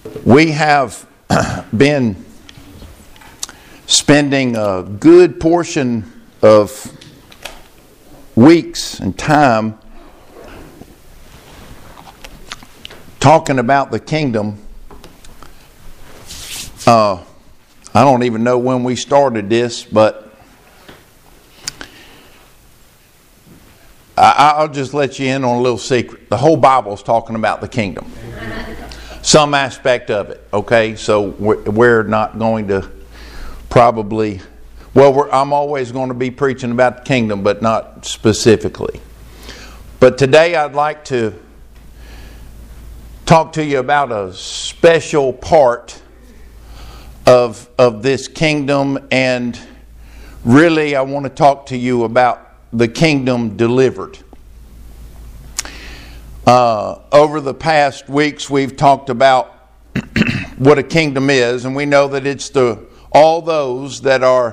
We have been spending a good portion of weeks and time talking about the kingdom. I don't even know when we started this, but I'll just let you in on a little secret. The whole Bible is talking about the kingdom. Some aspect of it, okay? So we're not going to probably... I'm always going to be preaching about the kingdom, but not specifically. But today I'd like to talk to you about a special part of this kingdom, and really I want to talk to you about the kingdom delivered. Over the past weeks we've talked about what a kingdom is, and we know that it's all those that are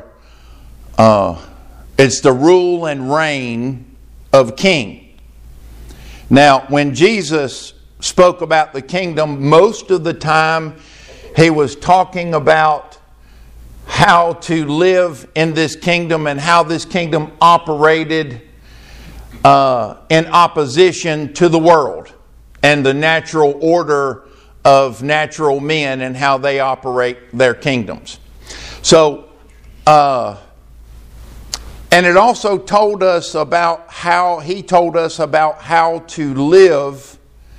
it's the rule and reign of king. Now, when Jesus spoke about the kingdom, most of the time he was talking about how to live in this kingdom and how this kingdom operated in opposition to the world and the natural order of natural men and how they operate their kingdoms. So, and it also told us about how to live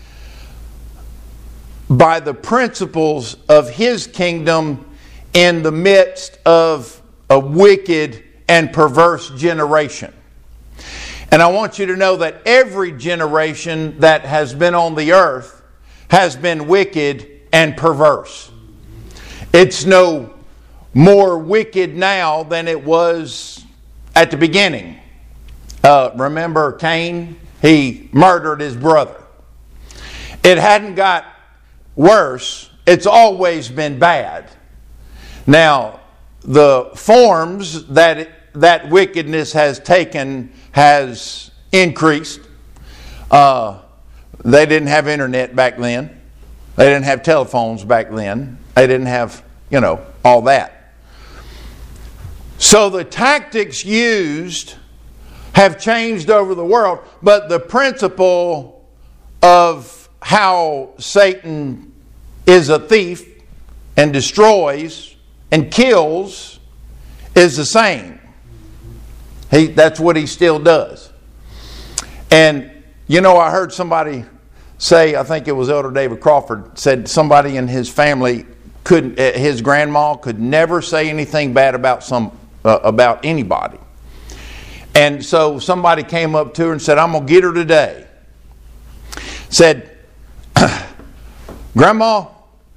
by the principles of His kingdom in the midst of a wicked and perverse generation. And I want you to know that every generation that has been on the earth has been wicked and perverse. It's no more wicked now than it was at the beginning. Remember Cain? He murdered his brother. It hadn't got worse. It's always been bad. Now, the forms that wickedness has taken has increased. They didn't have internet back then. They didn't have telephones back then. They didn't have, all that. So the tactics used have changed over the world, but the principle of how Satan is a thief and destroys and kills is the same. That's what he still does. And, I heard somebody say, I think it was Elder David Crawford, said somebody in his family his grandma could never say anything bad about anybody. And so somebody came up to her and said, I'm going to get her today. Said, Grandma,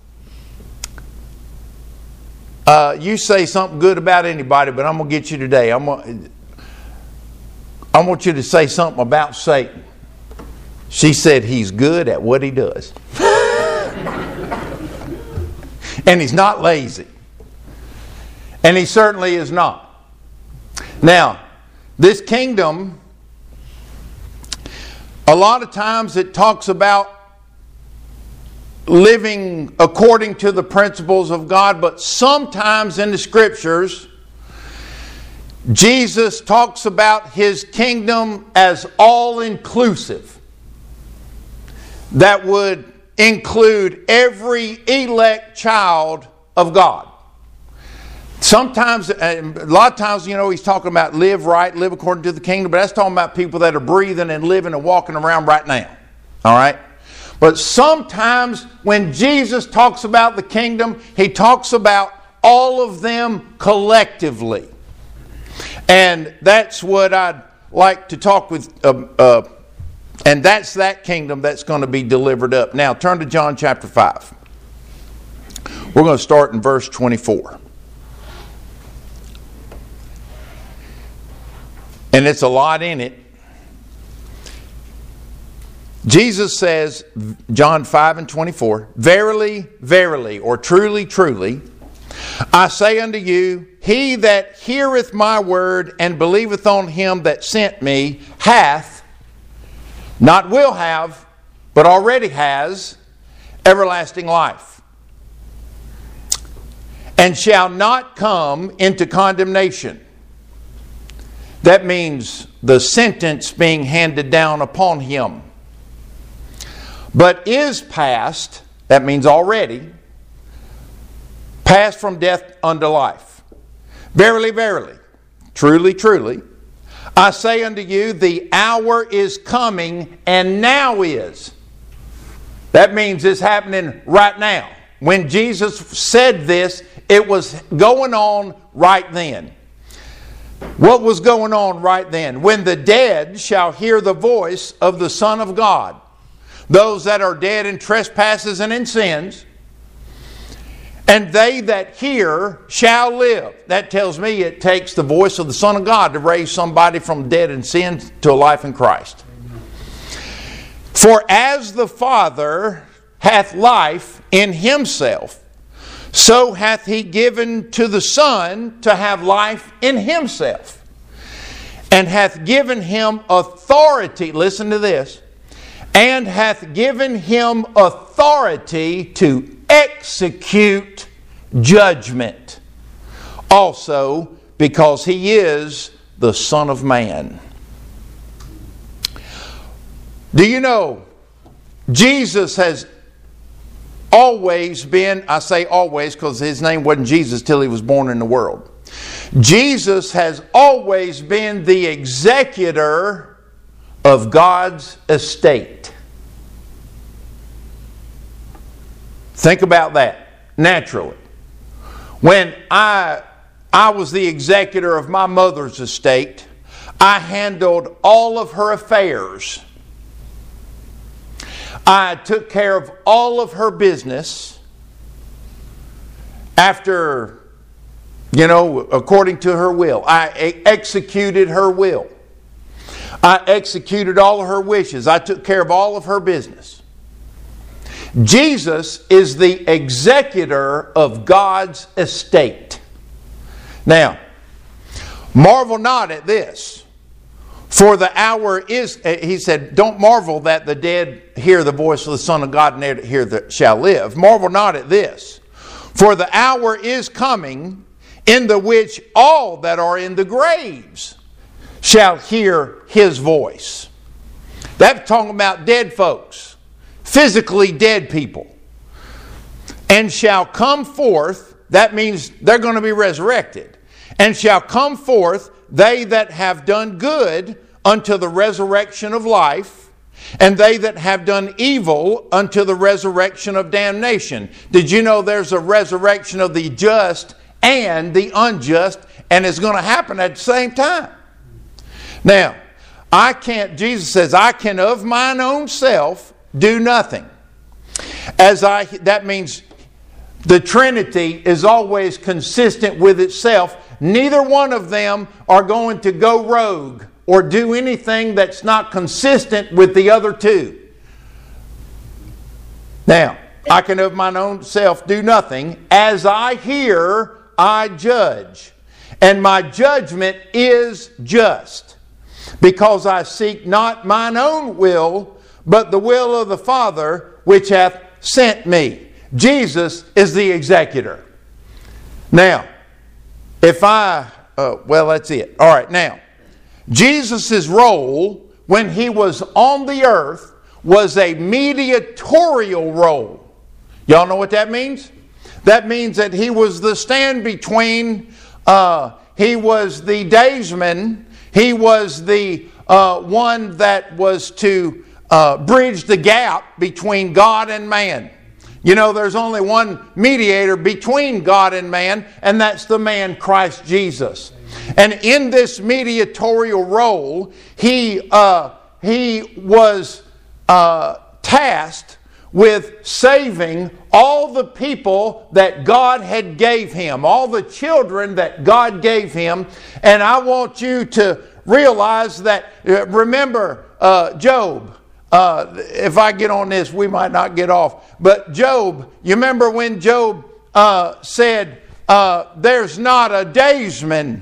you say something good about anybody, but I'm going to get you today. I want you to say something about Satan. She said, he's good at what he does. And he's not lazy. And he certainly is not. Now, this kingdom, a lot of times it talks about living according to the principles of God, but sometimes in the scriptures, Jesus talks about His kingdom as all-inclusive. That would include every elect child of God. Sometimes, a lot of times, He's talking about live right, live according to the kingdom, but that's talking about people that are breathing and living and walking around right now. All right? But sometimes when Jesus talks about the kingdom, He talks about all of them collectively. And that's what I'd like to talk with, and that's that kingdom that's going to be delivered up. Now, turn to John chapter 5. We're going to start in verse 24. And it's a lot in it. Jesus says, John 5:24, Verily, verily, or truly, truly, I say unto you, he that heareth my word and believeth on him that sent me hath, not will have, but already has, everlasting life. and shall not come into condemnation. That means the sentence being handed down upon him. But is passed, that means already, passed from death unto life. Verily, verily, truly, truly, I say unto you, the hour is coming, and now is. That means it's happening right now. When Jesus said this, it was going on right then. What was going on right then? When the dead shall hear the voice of the Son of God, those that are dead in trespasses and in sins, and they that hear shall live. That tells me it takes the voice of the Son of God to raise somebody from dead in sin to a life in Christ. For as the Father hath life in Himself, so hath He given to the Son to have life in Himself, and hath given Him authority, listen to this, and hath given Him authority to execute judgment, also because He is the Son of Man. Do you know, Jesus has always been, I say always because His name wasn't Jesus till He was born in the world. Jesus has always been the executor of God's estate. Think about that, naturally. When I was the executor of my mother's estate, I handled all of her affairs. I took care of all of her business after, according to her will. I executed her will. I executed all of her wishes. I took care of all of her business. Jesus is the executor of God's estate. Now, marvel not at this. For the hour is, he said, don't marvel that the dead hear the voice of the Son of God and they that hear shall live. Marvel not at this. For the hour is coming in the which all that are in the graves shall hear His voice. That's talking about dead folks, physically dead people. And shall come forth, that means they're going to be resurrected. And shall come forth they that have done good unto the resurrection of life, and they that have done evil unto the resurrection of damnation. Did you know there's a resurrection of the just and the unjust, and it's going to happen at the same time? Now, Jesus says, I can of mine own self do nothing. That means the Trinity is always consistent with itself. Neither one of them are going to go rogue or do anything that's not consistent with the other two. Now, I can of mine own self do nothing. As I hear, I judge. And my judgment is just, because I seek not mine own will, but the will of the Father which hath sent me. Jesus is the executor. Now, that's it. All right, now, Jesus' role when He was on the earth was a mediatorial role. Y'all know what that means? That means that He was the stand between, He was the daysman, He was the one that was to bridge the gap between God and man. You know, there's only one mediator between God and man, and that's the man Christ Jesus. And in this mediatorial role, He was tasked with saving all the people that God had gave Him, all the children that God gave Him. And I want you to realize that, remember Job. If I get on this, we might not get off. But Job, you remember when Job said, there's not a daysman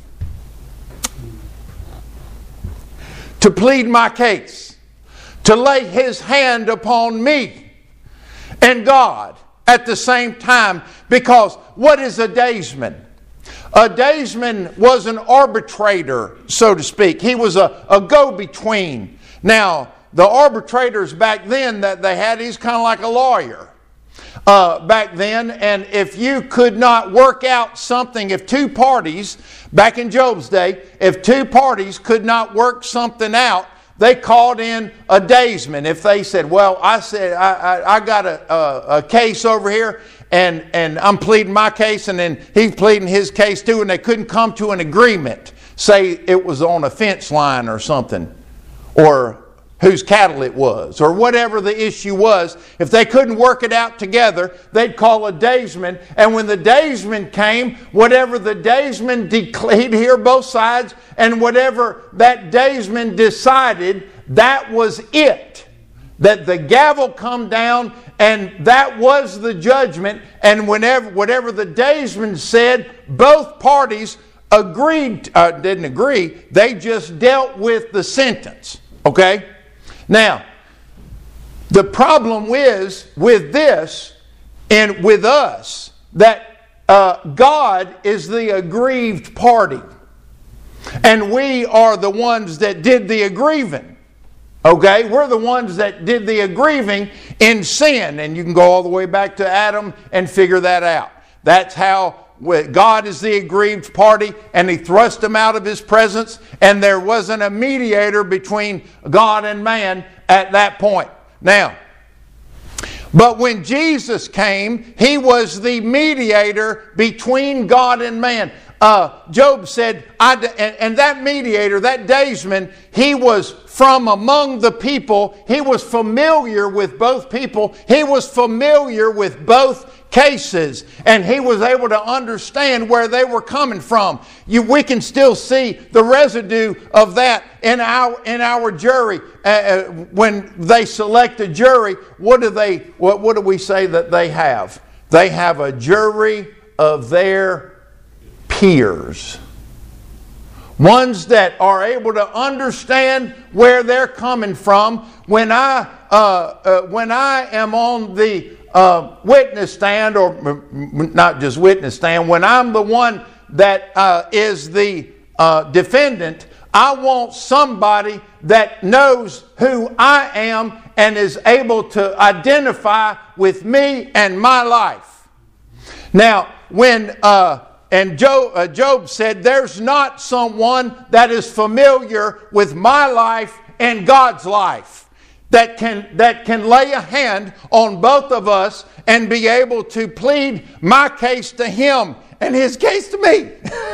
to plead my case, to lay his hand upon me. And God at the same time, because what is a daysman? A daysman was an arbitrator, so to speak. He was a go-between. Now, the arbitrators back then that they had, he's kind of like a lawyer back then. And if you could not work out something, if two parties, back in Job's day, if two parties could not work something out, they called in a daysman. If they said, well, I got a case over here, and I'm pleading my case, and then he's pleading his case too, and they couldn't come to an agreement. Say it was on a fence line or something, or whose cattle it was, or whatever the issue was. If they couldn't work it out together, they'd call a daysman. And when the daysman came, whatever the daysman declared, he'd hear both sides, and whatever that daysman decided, that was it. That the gavel come down, and that was the judgment. And whatever the daysman said, both parties didn't agree. They just dealt with the sentence. Okay? Now, the problem is with this and with us that God is the aggrieved party. And we are the ones that did the aggrieving. Okay? We're the ones that did the aggrieving in sin. And you can go all the way back to Adam and figure that out. That's how God is the aggrieved party, and He thrust them out of His presence, and there wasn't a mediator between God and man at that point. Now, but when Jesus came, He was the mediator between God and man. Job said, and that mediator, that daysman, he was from among the people. He was familiar with both people. He was familiar with both cases, and he was able to understand where they were coming from. We can still see the residue of that in our jury. When they select a jury, what do we say that they have? They have a jury of their peers. Ones that are able to understand where they're coming from. When I am on the witness stand, or not just witness stand, when I'm the one that is the defendant, I want somebody that knows who I am and is able to identify with me and my life. Now, when Job said, there's not someone that is familiar with my life and God's life that can lay a hand on both of us and be able to plead my case to him and his case to me.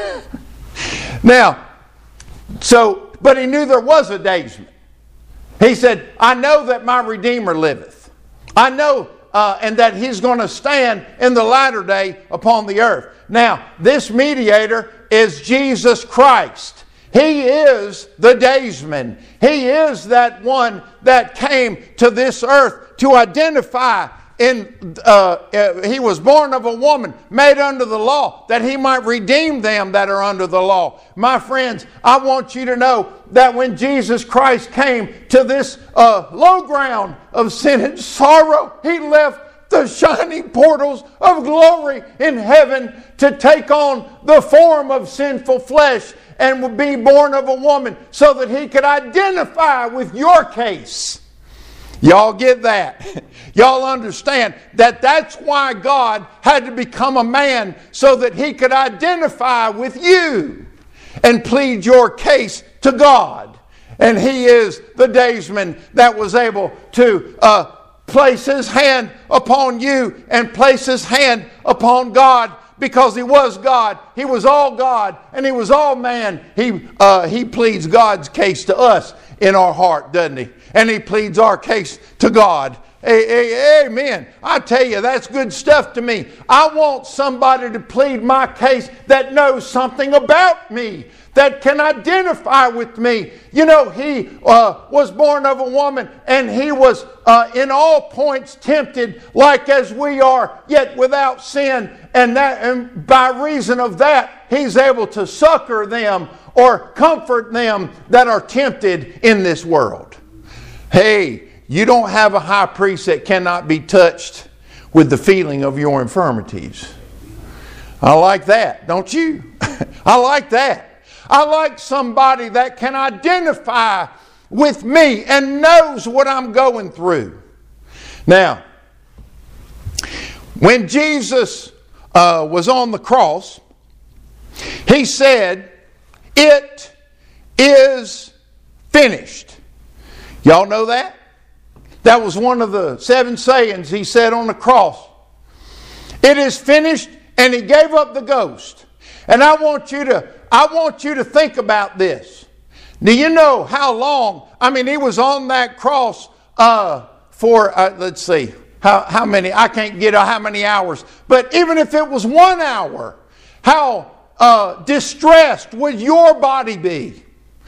Now, but he knew there was a daysman. He said, I know that my Redeemer liveth. I know and that He's going to stand in the latter day upon the earth. Now, this mediator is Jesus Christ. He is the daysman. He is that one that came to this earth to identify He was born of a woman, made under the law, that He might redeem them that are under the law. My friends, I want you to know that when Jesus Christ came to this low ground of sin and sorrow, He left the shining portals of glory in heaven to take on the form of sinful flesh and would be born of a woman so that He could identify with your case. Y'all get that? Y'all understand that that's why God had to become a man, so that He could identify with you and plead your case to God. And He is the daysman that was able to place His hand upon you and place His hand upon God, because He was God. He was all God and He was all man. He pleads God's case to us in our heart, doesn't He? And He pleads our case to God. Amen. I tell you, that's good stuff to me. I want somebody to plead my case that knows something about me, that can identify with me. You know, He was born of a woman, and He was in all points tempted like as we are, yet without sin. And by reason of that, He's able to succor them or comfort them that are tempted in this world. Hey, you don't have a high priest that cannot be touched with the feeling of your infirmities. I like that, don't you? I like that. I like somebody that can identify with me and knows what I'm going through. Now, when Jesus was on the cross, He said, "It is finished." Y'all know that? That was one of the 7 sayings He said on the cross. It is finished, and He gave up the ghost. And I want you to think about this. Do you know how long? I mean, He was on that cross for, let's see, how many? I can't get how many hours. But even if it was 1 hour, how distressed would your body be?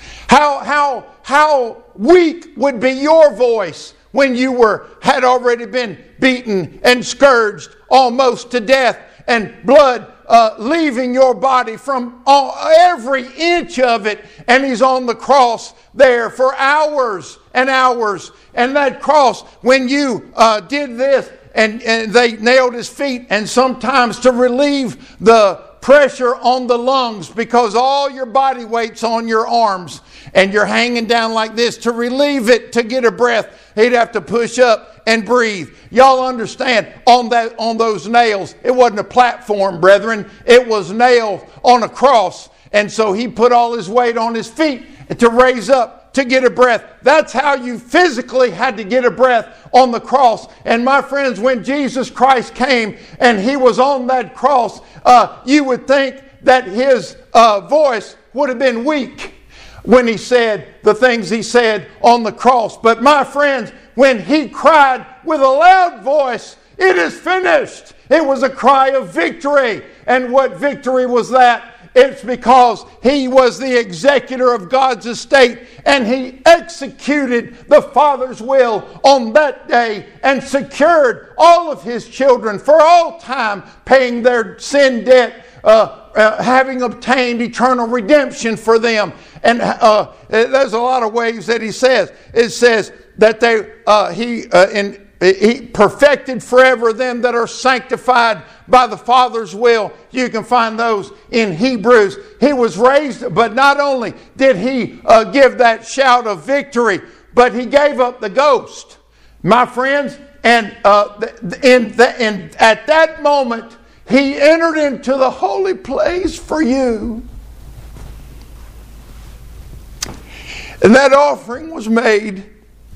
How weak would be your voice when you had already been beaten and scourged almost to death, and blood leaving your body from every inch of it, and He's on the cross there for hours and hours. And that cross, when you did this, and they nailed His feet, and sometimes to relieve the pressure on the lungs, because all your body weight's on your arms and you're hanging down like this, to relieve it, to get a breath, He'd have to push up and breathe. Y'all understand, on those nails, it wasn't a platform, brethren. It was nailed on a cross. And so He put all His weight on His feet to raise up, to get a breath. That's how you physically had to get a breath, on the cross. And my friends, when Jesus Christ came and He was on that cross, you would think that His voice would have been weak when He said the things He said on the cross. But my friends, when He cried with a loud voice, "It is finished," it was a cry of victory. And what victory was that? It's because He was the executor of God's estate, and He executed the Father's will on that day and secured all of His children for all time, paying their sin debt, having obtained eternal redemption for them. And there's a lot of ways that He says. It says that He perfected forever them that are sanctified by the Father's will. You can find those in Hebrews. He was raised, but not only did He give that shout of victory, but He gave up the ghost, my friends. And at that moment, He entered into the holy place for you. And that offering was made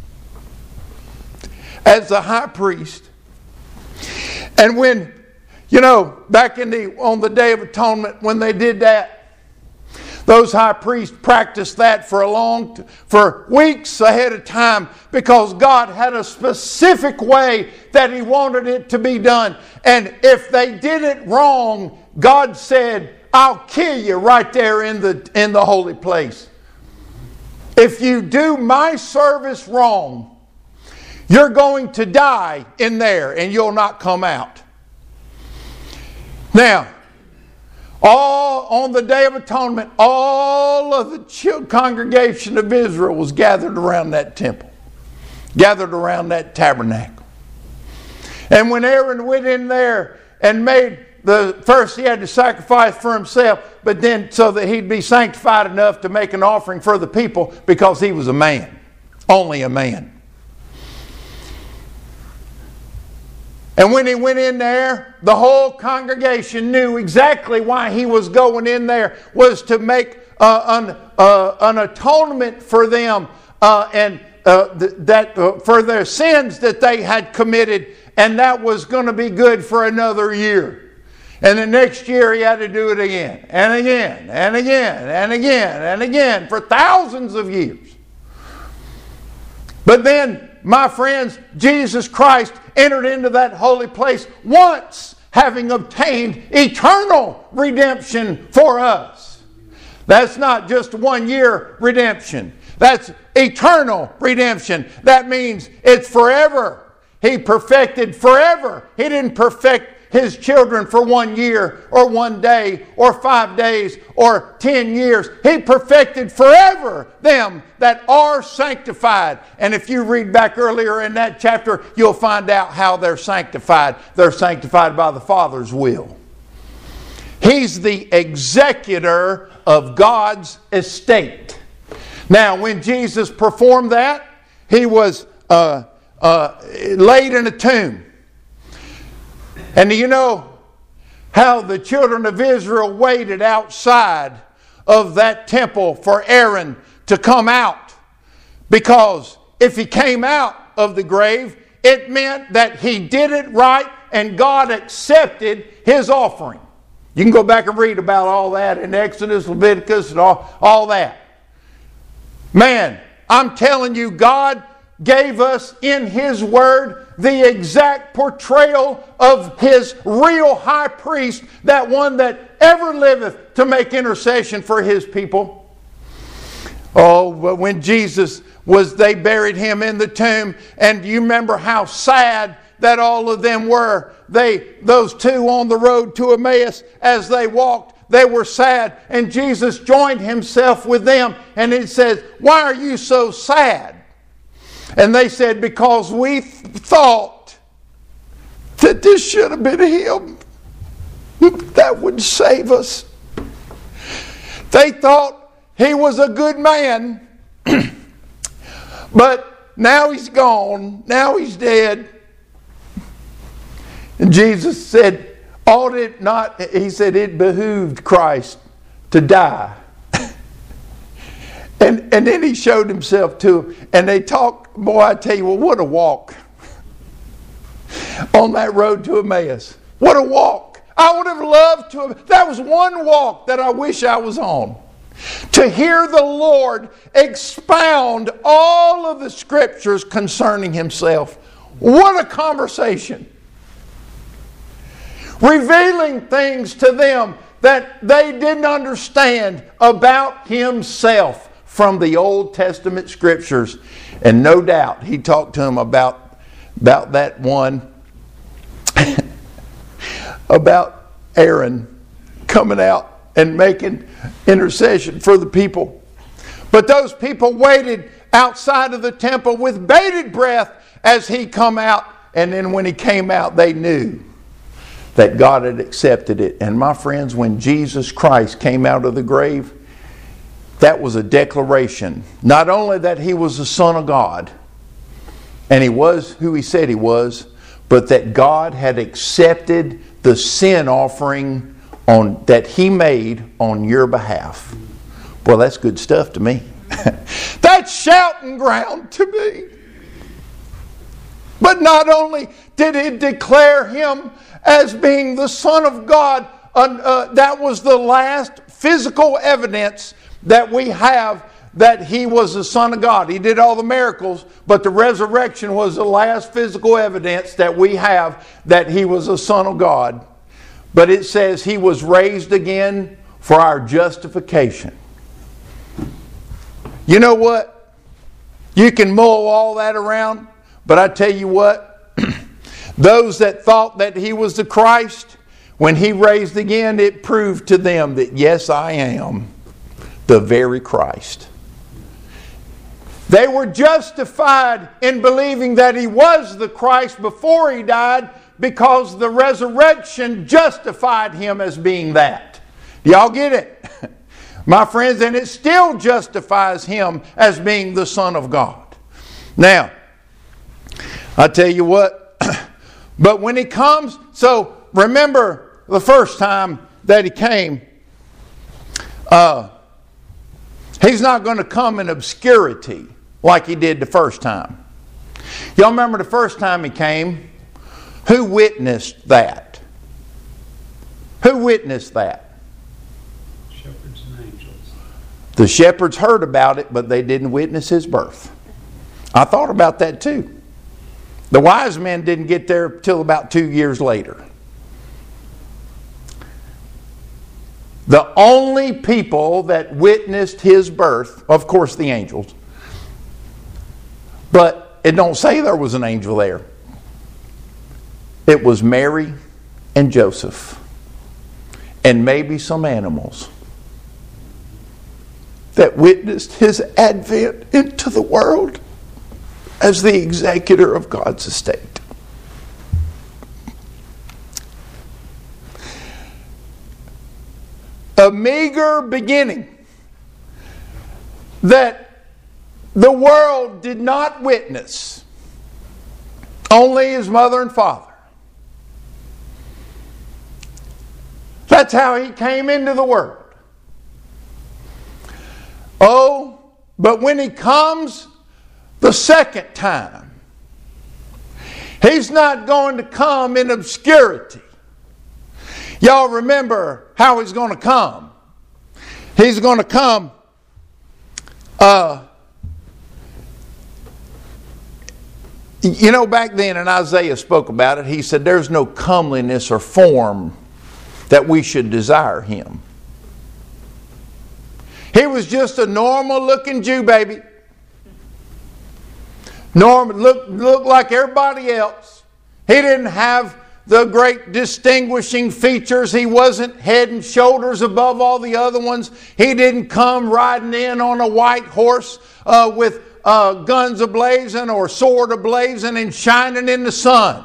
as the high priest. And when, back on the Day of Atonement, when they did that, those high priests practiced that for weeks ahead of time, because God had a specific way that He wanted it to be done. And if they did it wrong, God said, "I'll kill you right there in the holy place. If you do my service wrong, you're going to die in there and you'll not come out." Now, all on the Day of Atonement, all of the congregation of Israel was gathered around that temple, gathered around that tabernacle. And when Aaron went in there and made first he had to sacrifice for himself, but then so that he'd be sanctified enough to make an offering for the people, because he was a man, only a man. And when he went in there, the whole congregation knew exactly why he was going in there, was to make an atonement for them for their sins that they had committed, and that was going to be good for another year. And the next year he had to do it again, and again, and again, and again, and again, for thousands of years. But then, my friends, Jesus Christ entered into that holy place once, having obtained eternal redemption for us. That's not just 1 year redemption. That's eternal redemption. That means it's forever. He perfected forever. He didn't perfect His children for 1 year or 1 day or 5 days or 10 years. He perfected forever them that are sanctified. And if you read back earlier in that chapter, you'll find out how they're sanctified. They're sanctified by the Father's will. He's the executor of God's estate. Now, when Jesus performed that, He was laid in a tomb. And do you know how the children of Israel waited outside of that temple for Aaron to come out? Because if he came out of the grave, it meant that he did it right and God accepted his offering. You can go back and read about all that in Exodus, Leviticus, and all that. Man, I'm telling you, God gave us in His Word the exact portrayal of His real high priest, that one that ever liveth to make intercession for His people. Oh, but when Jesus they buried Him in the tomb, and you remember how sad that all of them were. Those two on the road to Emmaus, as they walked, they were sad, and Jesus joined Himself with them, and He says, "Why are you so sad?" And they said, "Because we thought that this should have been Him that would save us." They thought He was a good man, but now He's gone. Now He's dead. And Jesus said, ought it not, He said, it behooved Christ to die. And then He showed Himself to them. And they talked, boy, I tell you, well, what a walk. On that road to Emmaus. What a walk. I would have loved to have, that was one walk that I wish I was on. To hear the Lord expound all of the Scriptures concerning Himself. What a conversation. Revealing things to them that they didn't understand about Himself from the Old Testament Scriptures. And no doubt He talked to them about that one, about Aaron coming out and making intercession for the people. But those people waited outside of the temple with bated breath as He come out. And then when He came out, they knew that God had accepted it. And my friends, when Jesus Christ came out of the grave, that was a declaration. Not only that He was the Son of God, and He was who He said He was, but that God had accepted the sin offering that He made on your behalf. Well, that's good stuff to me. That's shouting ground to me. But not only did He declare Him as being the Son of God, that was the last physical evidence that we have that He was the Son of God. He did all the miracles, but the resurrection was the last physical evidence that we have that He was the Son of God. But it says He was raised again for our justification. You know what? You can mull all that around, but I tell you what, those that thought that He was the Christ, when He raised again, it proved to them that yes, I am the very Christ. They were justified in believing that He was the Christ before He died, because the resurrection justified Him as being that. Y'all get it? My friends, and it still justifies Him as being the Son of God. Now, I tell you what, but when He comes, so remember the first time that He came, He's not going to come in obscurity like He did the first time. Y'all remember the first time He came? Who witnessed that? Who witnessed that? Shepherds and angels. The shepherds heard about it, but they didn't witness His birth. I thought about that too. The wise men didn't get there till about 2 years later. The only people that witnessed His birth, of course the angels, but it don't say there was an angel there. It was Mary and Joseph, and maybe some animals that witnessed his advent into the world as the executor of God's estate. A meager beginning that the world did not witness, only his mother and father. That's how he came into the world. Oh, but when he comes the second time, he's not going to come in obscurity. Y'all remember how he's going to come. He's going to come back then, and Isaiah spoke about it, he said there's no comeliness or form that we should desire him. He was just a normal looking Jew baby. Looked like everybody else. He didn't have the great distinguishing features. He wasn't head and shoulders above all the other ones. He didn't come riding in on a white horse with guns ablazing or sword ablazing and shining in the sun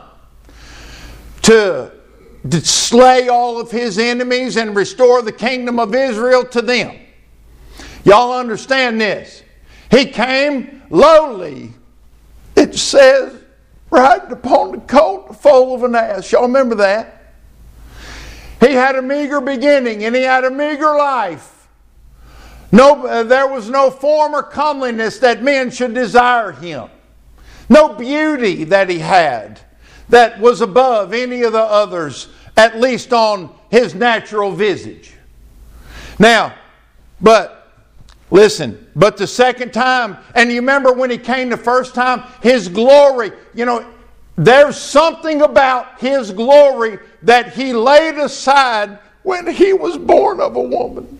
to slay all of his enemies and restore the kingdom of Israel to them. Y'all understand this? He came lowly. It says, riding upon the colt, the foal of an ass. Y'all remember that? He had a meager beginning and he had a meager life. There was no form or comeliness that men should desire him. No beauty that he had that was above any of the others, at least on his natural visage. Now, listen, but the second time, and you remember when he came the first time, his glory, there's something about his glory that he laid aside when he was born of a woman.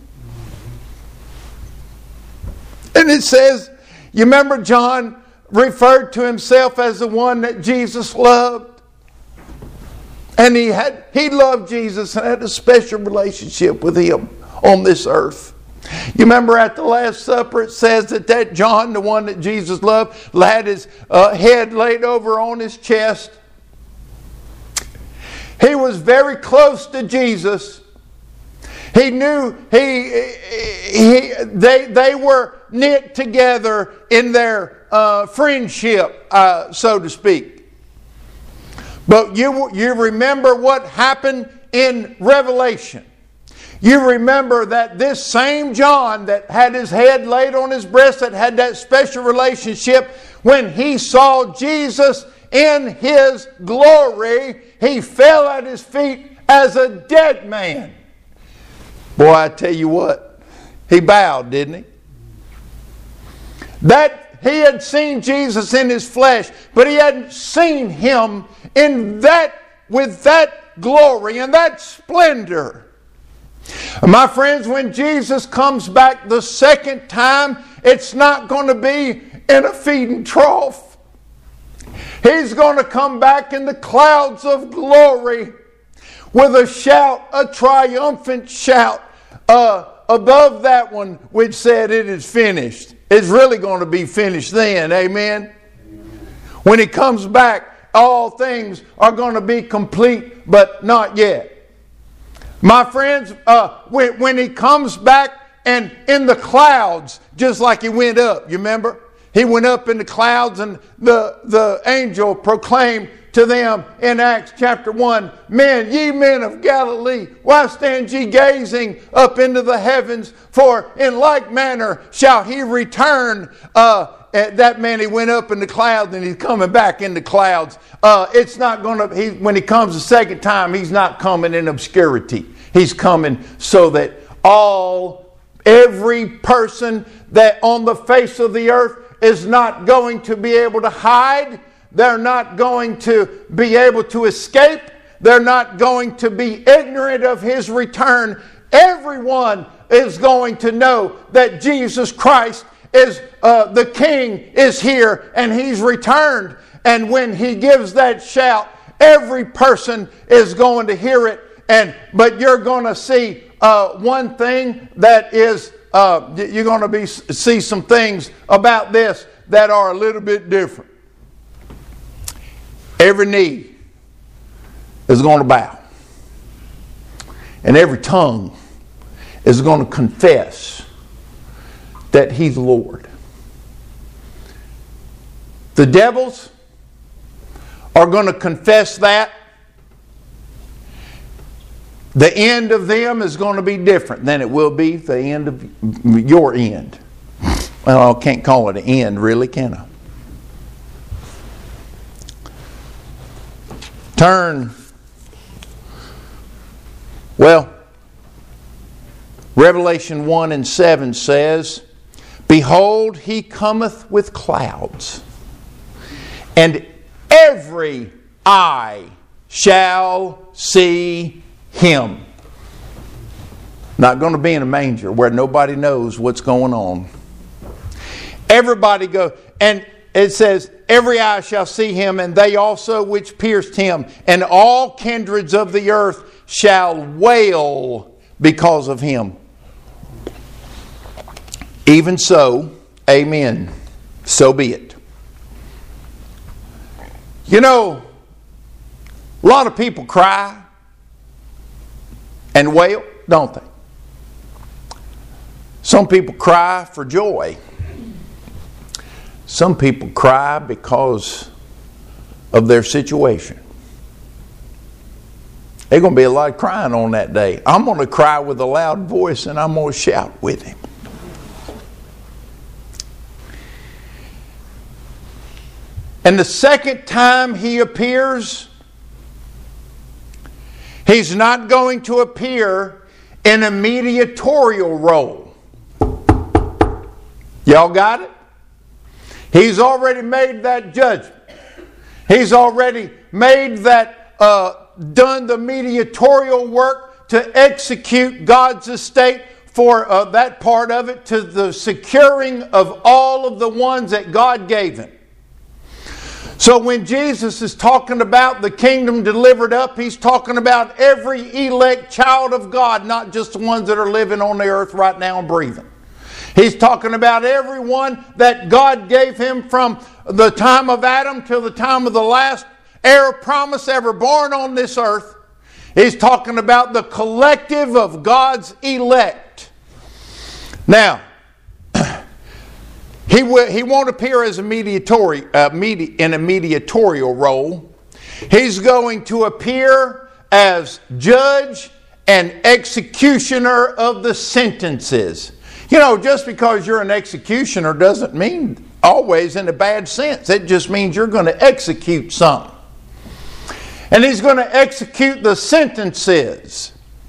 And it says, you remember John referred to himself as the one that Jesus loved? And he loved Jesus and had a special relationship with him on this earth. You remember at the Last Supper it says that John, the one that Jesus loved, had his head laid over on his chest. He was very close to Jesus. He knew they were knit together in their friendship, so to speak. But you remember what happened in Revelation. You remember that this same John that had his head laid on his breast, that had that special relationship, when he saw Jesus in his glory, he fell at his feet as a dead man. Boy, I tell you what, he bowed, didn't he? That he had seen Jesus in his flesh, but he hadn't seen him with that glory and that splendor. My friends, when Jesus comes back the second time, it's not going to be in a feeding trough. He's going to come back in the clouds of glory with a shout, a triumphant shout. Above that one which said it is finished. It's really going to be finished then. Amen? When he comes back, all things are going to be complete, but not yet. My friends, when he comes back and in the clouds, just like he went up, you remember? He went up in the clouds and the angel proclaimed to them in Acts chapter 1, "Men, ye men of Galilee, why stand ye gazing up into the heavens? For in like manner shall he return." That man, he went up in the clouds and he's coming back in the clouds. It's not going to, when he comes the second time, he's not coming in obscurity. He's coming so that every person that on the face of the earth is not going to be able to hide. They're not going to be able to escape. They're not going to be ignorant of his return. Everyone is going to know that Jesus Christ is the King is here and he's returned. And when he gives that shout, every person is going to hear it, but you're going to see one thing that is, you're going to see some things about this that are a little bit different. Every knee is going to bow. And every tongue is going to confess that He's Lord. The devils are going to confess that. The end of them is going to be different than it will be the end of your end. Well, I can't call it an end, really, can I? Revelation 1:7 says, "Behold, He cometh with clouds, and every eye shall see Him." Not going to be in a manger where nobody knows what's going on. Everybody go, and it says, "Every eye shall see Him, and they also which pierced Him, and all kindreds of the earth shall wail because of Him." Even so, amen. So be it. You know, a lot of people cry and wail, don't they? Some people cry for joy. Some people cry because of their situation. There's going to be a lot of crying on that day. I'm going to cry with a loud voice, and I'm going to shout with Him. And the second time He appears, He's not going to appear in a mediatorial role. Y'all got it? He's already made that judgment. He's already made that, done the mediatorial work to execute God's estate for that part of it, to the securing of all of the ones that God gave Him. So when Jesus is talking about the kingdom delivered up, He's talking about every elect child of God, not just the ones that are living on the earth right now and breathing. He's talking about everyone that God gave Him from the time of Adam till the time of the last heir of promise ever born on this earth. He's talking about the collective of God's elect. Now, He won't appear as a in a mediatorial role. He's going to appear as judge and executioner of the sentences. You know, just because you're an executioner doesn't mean always in a bad sense. It just means you're going to execute something. And He's going to execute the sentences.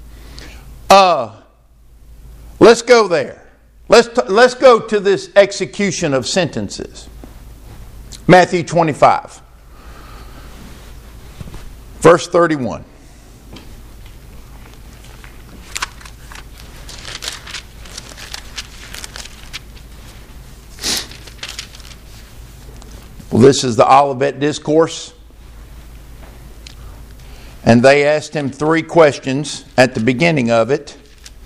Let's go there. Let's go to this execution of sentences. Matthew 25, verse 31. Well, this is the Olivet Discourse. And they asked Him 3 questions at the beginning of it.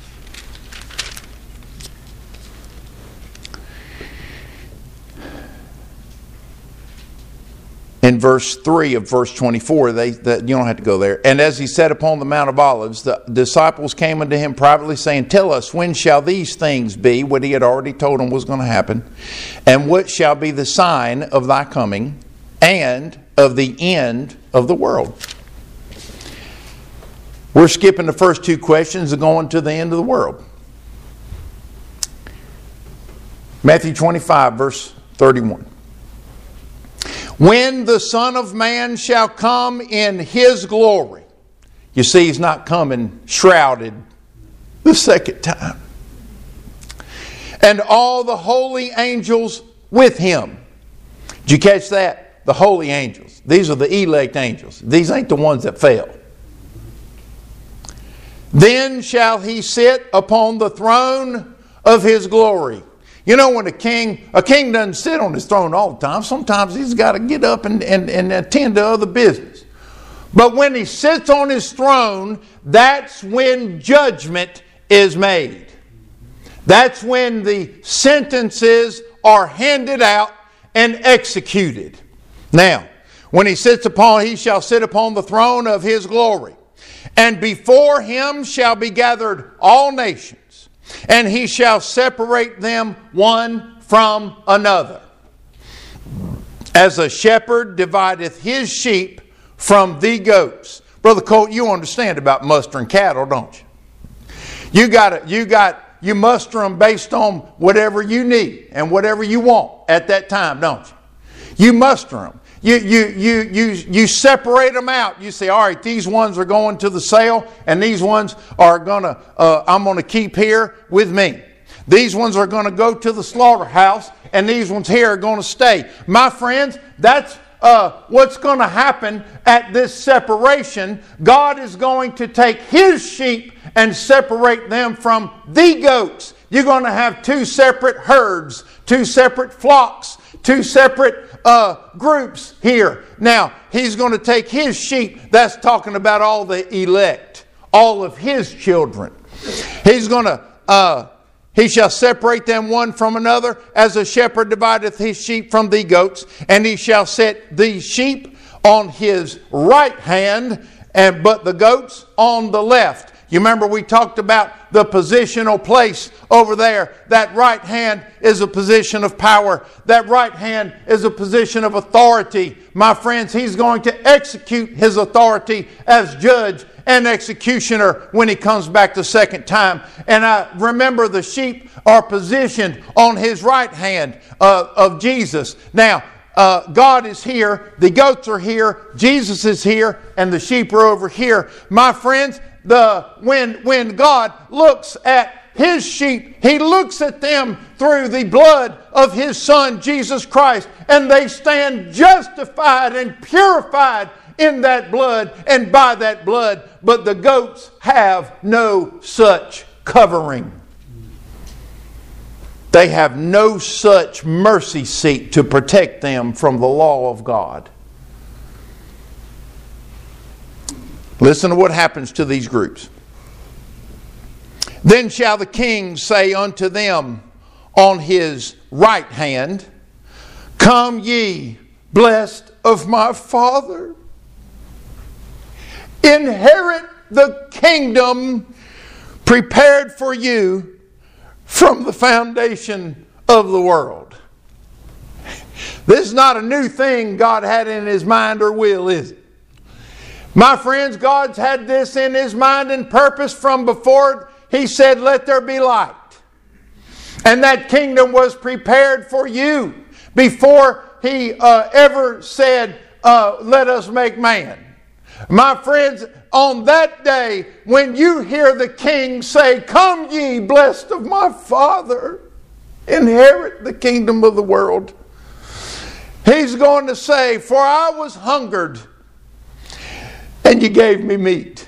In verse 3 of verse 24, you don't have to go there. "And as He sat upon the Mount of Olives, the disciples came unto Him privately, saying, Tell us, when shall these things be?" What He had already told them was going to happen. "And what shall be the sign of Thy coming and of the end of the world?" We're skipping the first 2 questions and going to the end of the world. Matthew 25, verse 31. "When the Son of Man shall come in His glory." You see, He's not coming shrouded the second time. "And all the holy angels with Him." Did you catch that? The holy angels. These are the elect angels. These ain't the ones that fell. "Then shall He sit upon the throne of His glory." You know, when a king doesn't sit on his throne all the time. Sometimes he's got to get up and attend to other business. But when He sits on His throne, that's when judgment is made. That's when the sentences are handed out and executed. Now, when He sits upon, He shall sit upon the throne of His glory. And before Him shall be gathered all nations, and He shall separate them one from another. As a shepherd divideth his sheep from the goats. Brother Colt, you understand about mustering cattle, don't you? You muster them based on whatever you need and whatever you want at that time, don't you? You muster them. You separate them out. You say, all right, these ones are going to the sale, and these ones are I'm going to keep here with me. These ones are going to go to the slaughterhouse, and these ones here are going to stay. My friends, that's what's going to happen at this separation. God is going to take His sheep and separate them from the goats. You're going to have two separate herds, two separate flocks, two separate groups here. Now, He's going to take His sheep. That's talking about all the elect, all of His children. He's going to... He shall separate them one from another, as a shepherd divideth his sheep from the goats. And He shall set the sheep on His right hand, but the goats on the left. You remember we talked about the positional place over there. That right hand is a position of power. That right hand is a position of authority. My friends, He's going to execute His authority as judge and executioner when He comes back the second time. And I remember the sheep are positioned on His right hand of Jesus. Now, God is here, the goats are here, Jesus is here, and the sheep are over here. My friends, when God looks at His sheep, He looks at them through the blood of His Son, Jesus Christ, and they stand justified and purified in that blood and by that blood. But the goats have no such covering. They have no such mercy seat to protect them from the law of God. Listen to what happens to these groups. Then shall the King say unto them on His right hand, Come ye, blessed of my Father, inherit the kingdom prepared for you from the foundation of the world. This is not a new thing God had in His mind or will, is it? My friends, God's had this in His mind and purpose from before He said, let there be light. And that kingdom was prepared for you before He ever said, let us make man. My friends, on that day, when you hear the King say, Come ye, blessed of my Father, inherit the kingdom of the world. He's going to say, For I was hungered, and you gave me meat.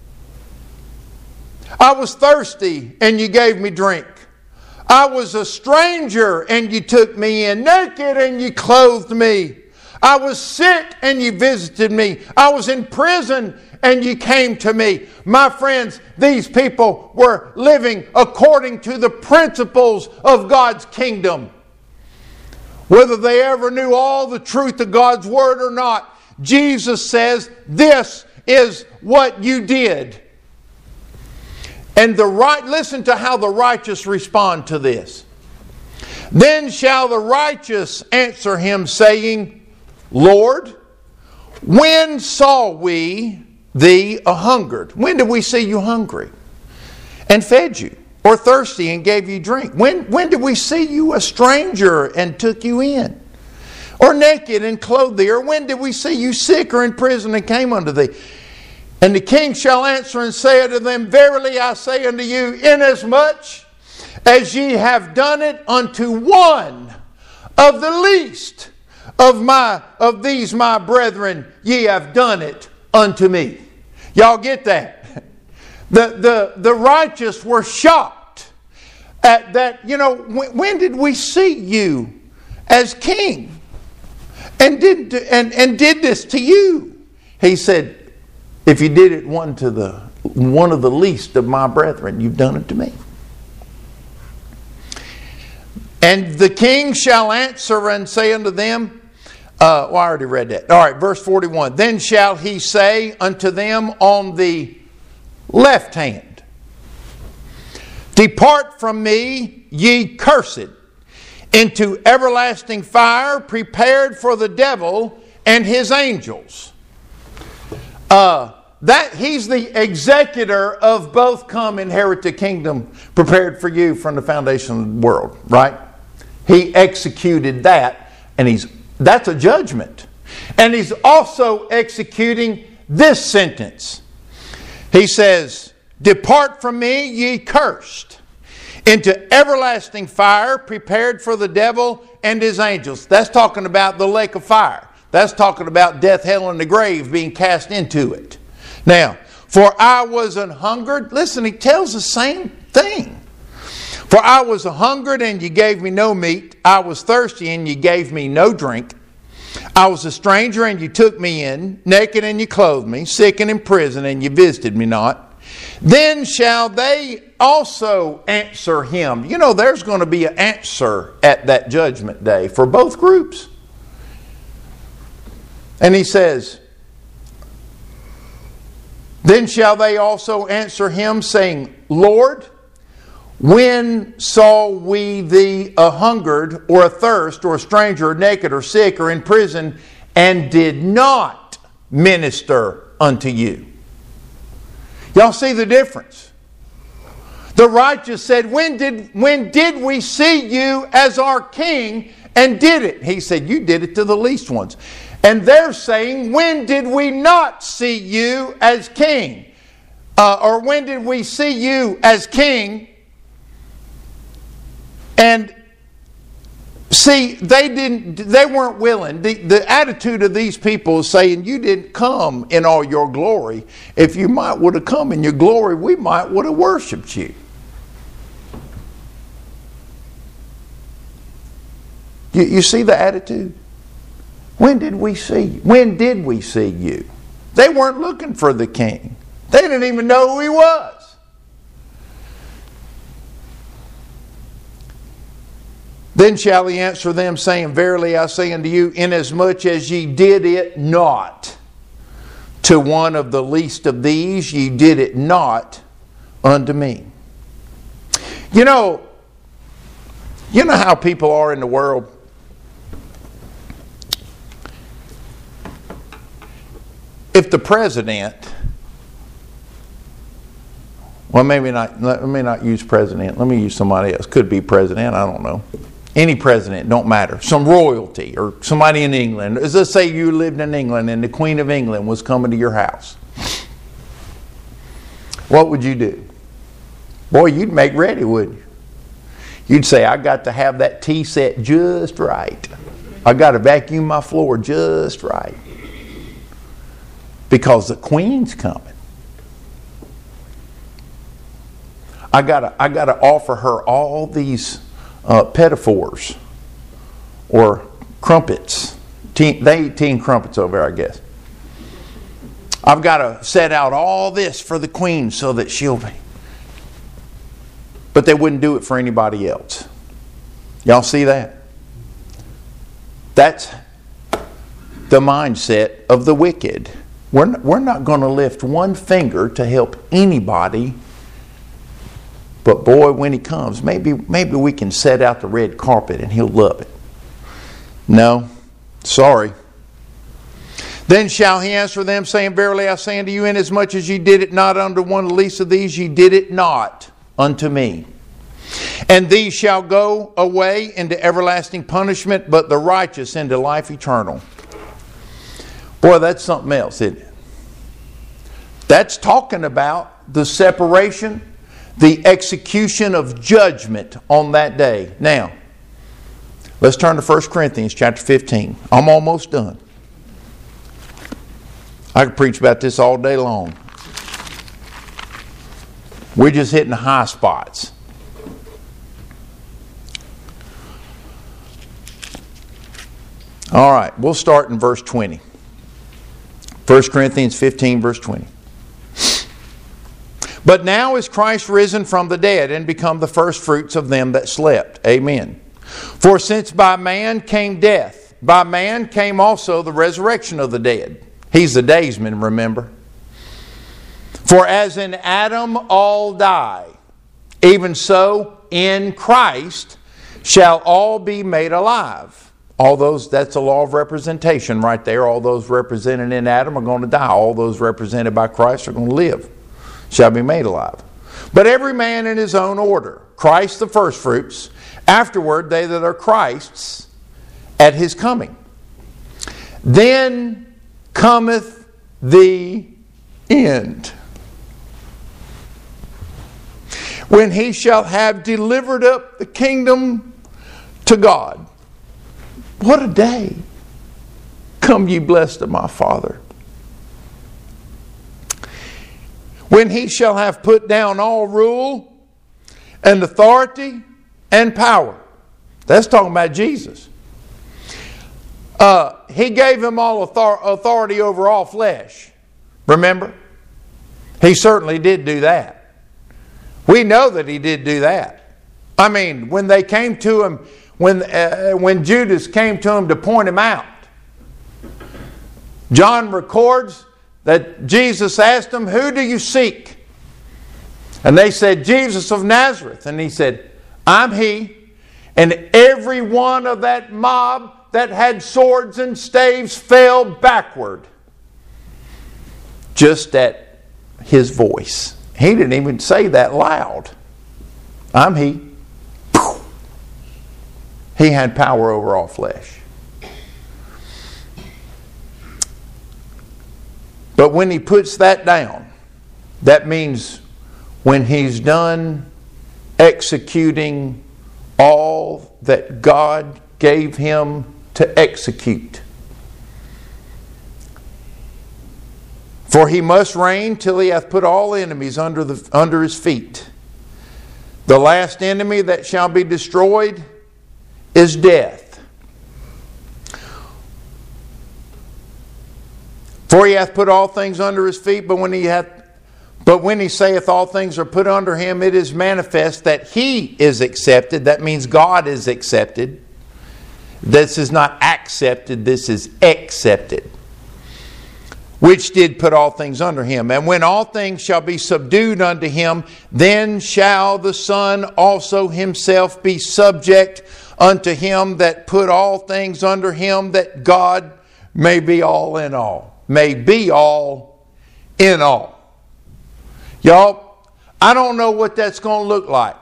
I was thirsty, and you gave me drink. I was a stranger, and you took me in. Naked, and you clothed me. I was sick, and you visited me. I was in prison, and you came to me. My friends, these people were living according to the principles of God's kingdom. Whether they ever knew all the truth of God's Word or not, Jesus says, this is what you did. And listen to how the righteous respond to this. Then shall the righteous answer Him, saying, Lord, when saw we thee a-hungered? When did we see you hungry and fed you? Or thirsty and gave you drink? When did we see you a stranger and took you in? Or naked and clothed thee? Or when did we see you sick or in prison and came unto thee? And the King shall answer and say unto them, Verily I say unto you, inasmuch as ye have done it unto one of the least of these my brethren, ye have done it unto me. Y'all get that? The righteous were shocked at that. You know, when did we see you as king and did this to you? He said, If you did it one of the least of my brethren, you've done it to me. And the king shall answer and say unto them, I already read that. All right, verse 41. Then shall he say unto them on the left hand, Depart from me, ye cursed, into everlasting fire prepared for the devil and his angels. He's the executor of both come inherit the kingdom prepared for you from the foundation of the world, right? He executed that, and that's a judgment. And he's also executing this sentence. He says, Depart from me, ye cursed, into everlasting fire prepared for the devil and his angels. That's talking about the lake of fire. That's talking about death, hell, and the grave being cast into it. Now, for I was an hungered. Listen, he tells the same thing. For I was a hungered, and you gave me no meat. I was thirsty, and you gave me no drink. I was a stranger, and you took me in. Naked, and you clothed me. Sick and in prison, and you visited me not. Then shall they also answer him. You know, there's going to be an answer at that judgment day for both groups. And he says, Then shall they also answer him, saying, Lord, when saw we thee a hungered, or athirst, or a stranger, or naked, or sick, or in prison, and did not minister unto you? Y'all see the difference? The righteous said, when did we see you as our king and did it? He said, you did it to the least ones. And they're saying, when did we not see you as king? Or when did we see you as king? And see, they weren't willing. The attitude of these people is saying, you didn't come in all your glory. If you might would have come in your glory, we might would have worshipped you. You see the attitude? When did we see you? When did we see you? They weren't looking for the king. They didn't even know who he was. Then shall he answer them, saying, Verily I say unto you, inasmuch as ye did it not to one of the least of these, ye did it not unto me. You know how people are in the world? If the president, well, maybe not. Let me not use president. Let me use somebody else. Could be president. I don't know. Any president, don't matter. Some royalty or somebody in England. Let's say you lived in England and the Queen of England was coming to your house. What would you do? Boy, you'd make ready, wouldn't you? You'd say, I got to have that tea set just right. I got to vacuum my floor just right. Because the Queen's coming. I gotta offer her all these pedophores or crumpets. They eat 10 crumpets over there, I guess. I've got to set out all this for the Queen so that she'll be. But they wouldn't do it for anybody else. Y'all see that? That's the mindset of the wicked. We're not going to lift one finger to help anybody. But boy, when he comes, maybe we can set out the red carpet and he'll love it. No, sorry. Then shall he answer them, saying, Verily I say unto you, inasmuch as ye did it not unto one of the least of these, ye did it not unto me. And these shall go away into everlasting punishment, but the righteous into life eternal. Boy, that's something else, isn't it? That's talking about the separation, the execution of judgment on that day. Now, let's turn to 1 Corinthians chapter 15. I'm almost done. I could preach about this all day long. We're just hitting the high spots. All right, we'll start in verse 20. 1 Corinthians 15, verse 20. But now is Christ risen from the dead and become the first fruits of them that slept. Amen. For since by man came death, by man came also the resurrection of the dead. He's the daysman, remember. For as in Adam all die, even so in Christ shall all be made alive. All those, that's a law of representation right there. All those represented in Adam are going to die. All those represented by Christ are going to live. Shall be made alive. But every man in his own order. Christ the firstfruits. Afterward they that are Christ's at his coming. Then cometh the end, when he shall have delivered up the kingdom to God. What a day. Come ye blessed of my Father. When he shall have put down all rule and authority and power. That's talking about Jesus. He gave him all authority over all flesh. Remember? He certainly did do that. We know that he did do that. I mean, when they came to him, when Judas came to him to point him out, John records that Jesus asked them, "Who do you seek?" And they said, "Jesus of Nazareth." And he said, "I'm he." And every one of that mob that had swords and staves fell backward just at his voice. He didn't even say that loud. "I'm he." He had power over all flesh. But when he puts that down, that means when he's done executing all that God gave him to execute. For he must reign till he hath put all enemies under his feet. The last enemy that shall be destroyed is death. For he hath put all things under his feet, but when he saith all things are put under him, it is manifest that he is accepted. That means God is accepted. This is not accepted, this is accepted. Which did put all things under him. And when all things shall be subdued unto him, then shall the Son also himself be subject unto him that put all things under him, that God may be all in all. May be all in all. Y'all, I don't know what that's going to look like.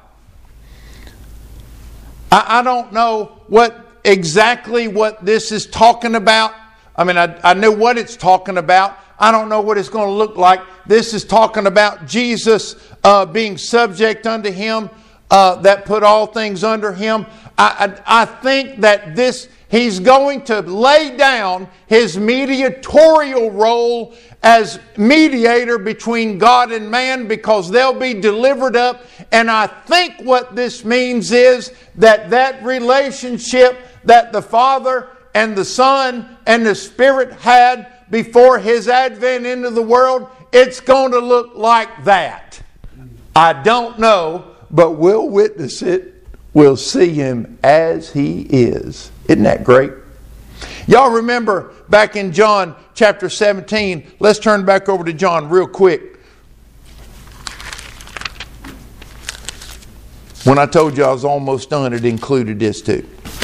I don't know exactly what this is talking about. I mean, I know what it's talking about. I don't know what it's going to look like. This is talking about Jesus being subject unto him that put all things under him. I think that he's going to lay down his mediatorial role as mediator between God and man, because they'll be delivered up. And I think what this means is that relationship that the Father and the Son and the Spirit had before his advent into the world, it's going to look like that. I don't know, but we'll witness it. We'll see him as he is. Isn't that great? Y'all remember back in John chapter 17. Let's turn back over to John real quick. When I told you I was almost done, it included this too.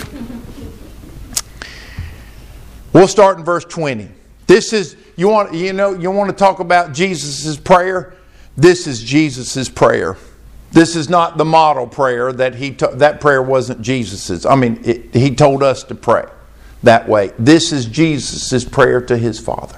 We'll start in verse 20. This is, you want to talk about Jesus' prayer? This is Jesus' prayer. This is not the model prayer that prayer wasn't Jesus's. I mean, he told us to pray that way. This is Jesus' prayer to his Father.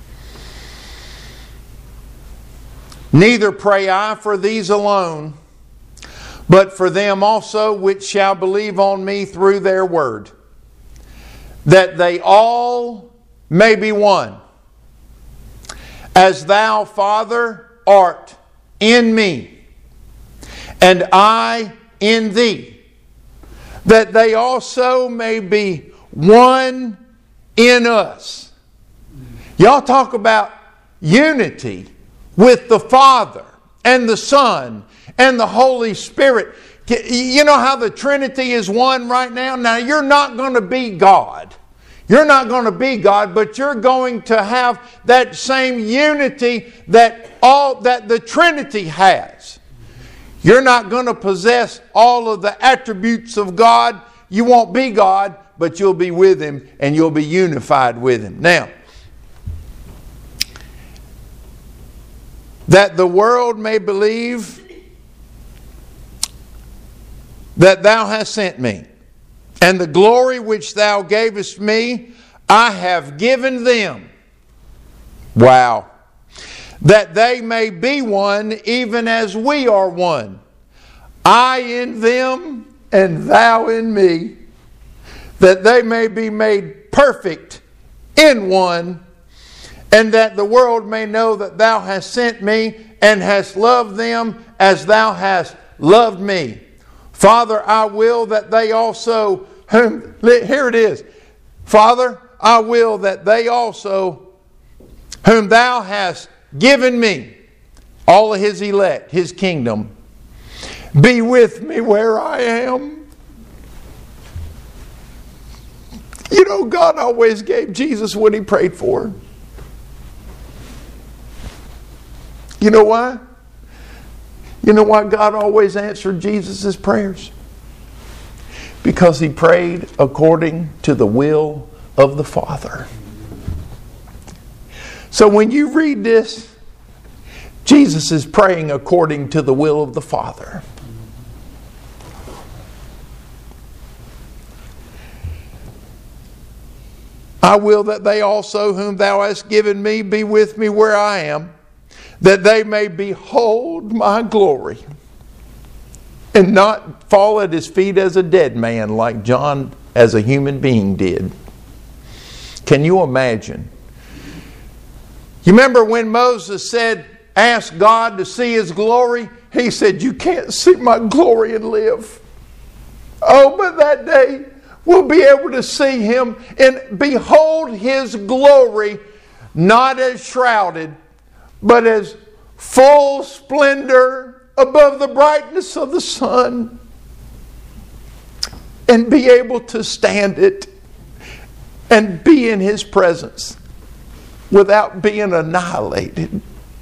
Neither pray I for these alone, but for them also which shall believe on me through their word, that they all may be one, as thou, Father, art in me, and I in thee, that they also may be one in us. Y'all talk about unity with the Father and the Son and the Holy Spirit. You know how the Trinity is one right now? Now, you're not going to be God. You're not going to be God, but you're going to have that same unity that the Trinity has. You're not going to possess all of the attributes of God. You won't be God, but you'll be with Him and you'll be unified with Him. Now, that the world may believe that Thou hast sent me, and the glory which Thou gavest me, I have given them. Wow. That they may be one, even as we are one. I in them, and Thou in me. That they may be made perfect in one, and that the world may know that Thou hast sent me, and hast loved them as Thou hast loved me. Father, I will that they also, here it is. Father, I will that they also, whom Thou hast given me, all of His elect, His kingdom, be with me where I am. You know, God always gave Jesus what He prayed for. You know why? You know why God always answered Jesus' prayers? Because He prayed according to the will of the Father. So when you read this, Jesus is praying according to the will of the Father. I will that they also, whom Thou hast given me, be with me where I am, that they may behold my glory, and not fall at His feet as a dead man, like John as a human being did. Can you imagine? You remember when Moses asked God to see His glory? He said, you can't see my glory and live. Oh, but that day we'll be able to see Him and behold His glory, not as shrouded, but as full splendor above the brightness of the sun, and be able to stand it and be in His presence without being annihilated.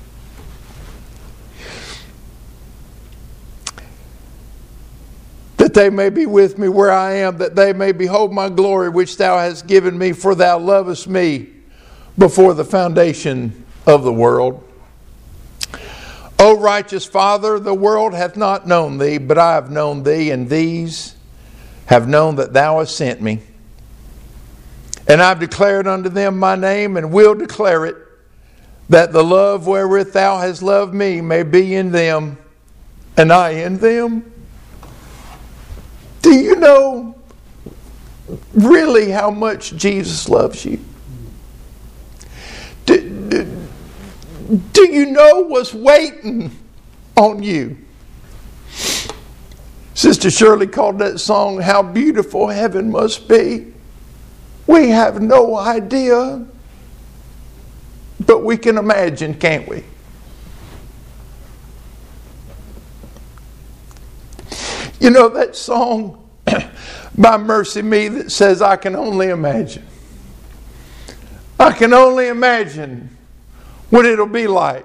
That they may be with me where I am, that they may behold my glory which Thou hast given me, for Thou lovest me before the foundation of the world. O righteous Father, the world hath not known Thee, but I have known Thee, and these have known that Thou hast sent me. And I've declared unto them my name, and will declare it, that the love wherewith Thou hast loved me may be in them, and I in them. Do you know really how much Jesus loves you? Do you know what's waiting on you? Sister Shirley called that song, How Beautiful Heaven Must Be. We have no idea, but we can imagine, can't we? You know that song by Mercy Me that says, I can only imagine. I can only imagine what it'll be like.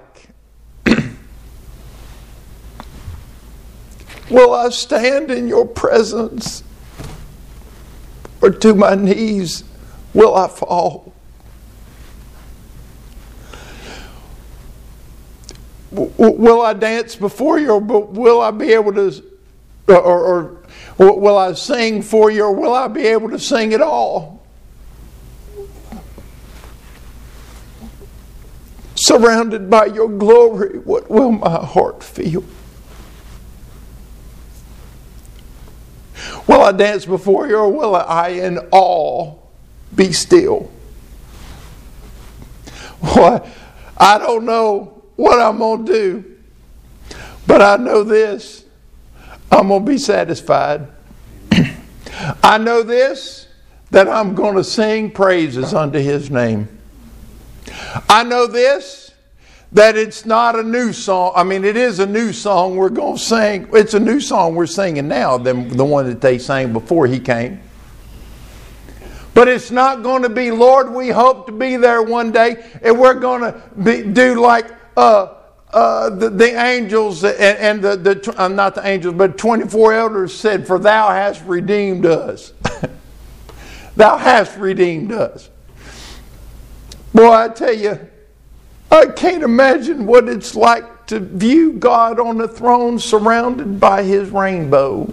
Will I stand in Your presence, or to my knees will I fall? Will I dance before You, or will I be able to, or will I sing for You, or will I be able to sing at all? Surrounded by Your glory, what will my heart feel? Will I dance before You, or will I in awe be still? Well, I don't know what I'm going to do, but I know this: I'm going to be satisfied. I know this, that I'm going to sing praises unto His name. I know this, that it's not a new song. I mean, it is a new song we're going to sing. It's a new song we're singing now than the one that they sang before He came. But it's not going to be, Lord, we hope to be there one day, and we're going to do like the angels and not the angels, but 24 elders said, for Thou hast redeemed us. Thou hast redeemed us. Boy, I tell you, I can't imagine what it's like to view God on the throne surrounded by His rainbow.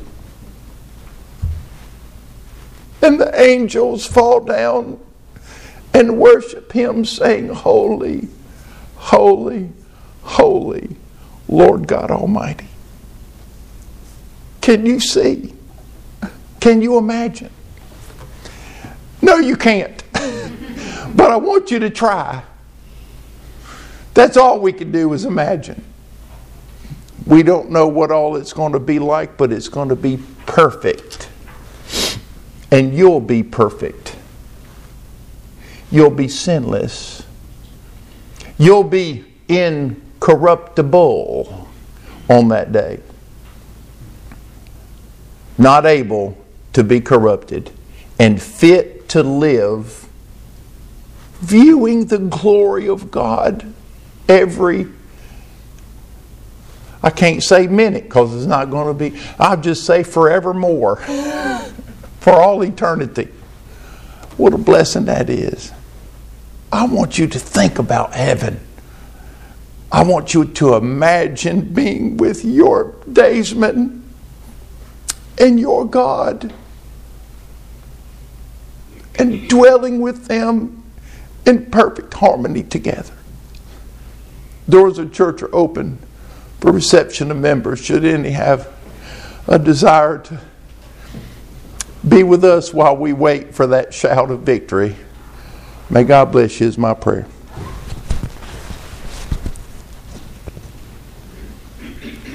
And the angels fall down and worship Him, saying, Holy, holy, holy, Lord God Almighty. Can you see? Can you imagine? No, you can't. But I want you to try. That's all we can do is imagine. We don't know what all it's going to be like, but it's going to be perfect. And you'll be perfect. You'll be sinless. You'll be incorruptible on that day. Not able to be corrupted and fit to live, viewing the glory of God I can't say minute because it's not going to be, I'll just say forevermore. For all eternity. What a blessing that is. I want you to think about heaven. I want you to imagine being with your daysman and your God and dwelling with them in perfect harmony together. Doors of church are open for reception of members should any have a desire to be with us while we wait for that shout of victory. May God bless you is my prayer.